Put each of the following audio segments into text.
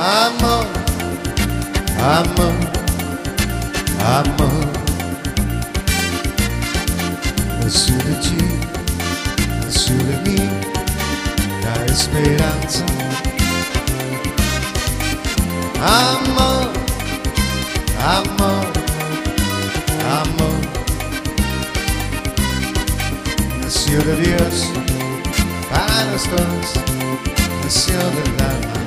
Amor, amor, amor. Nació de ti, nació de mí la esperanza. Amor, amor, amor. Nació de Dios para los dos, nació del alma.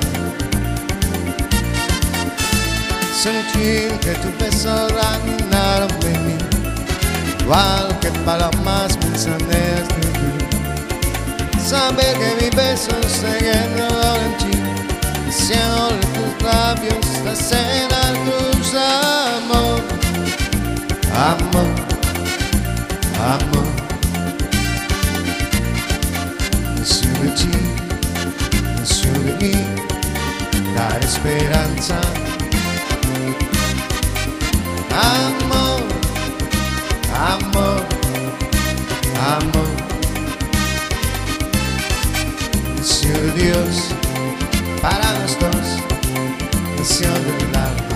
Sentir que tu beso ganaron de mí, igual que palomas mensajeras de ti. Saber que mi beso se quedó en ti, deseo de tus labios la cena de tus amor. Amor, amor. Nació de ti, nació de mí la esperanza. Amor, amor, amor. Nació de Dios para los dos, nació del alma.